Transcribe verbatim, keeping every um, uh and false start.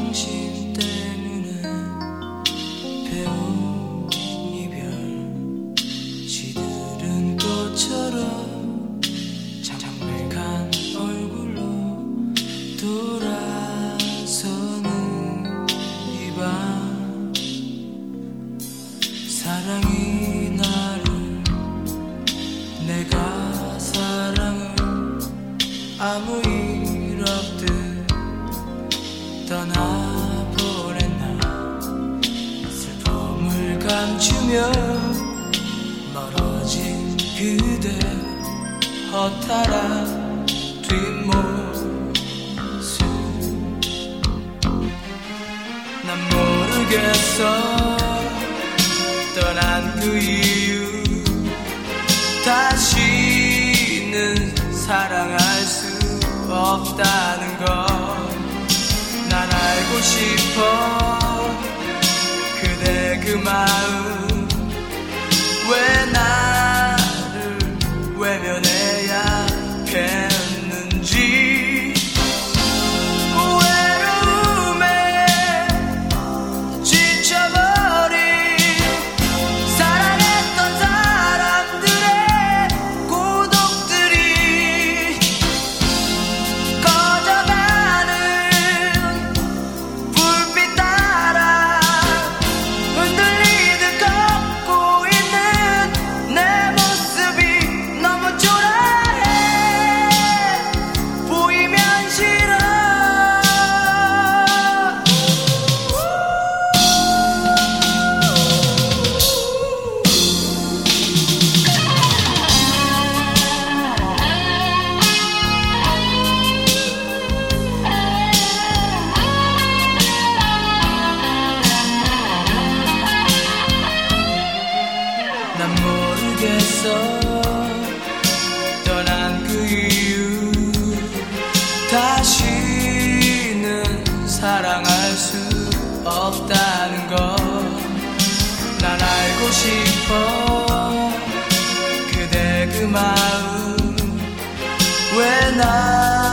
당신 때문에 배운 이별 시들은 꽃처럼 창백한 얼굴로 돌아서는 이 밤 사랑이 나를 내가 사랑을 아무 일 없듯 떠나보냈나 슬픔을 감추며 멀어진 그대 허탈한 뒷모습 난 모르겠어 떠난 그 이유 다시는 사랑할 수 없다는 걸 난 알고 싶어 그대 그 마음 왜 나를 외면해야 했는지 난 모르겠어 떠난 그 이유 다시는 사랑할 수 없다는 걸 난 알고 싶어 그대 그 마음 왜 나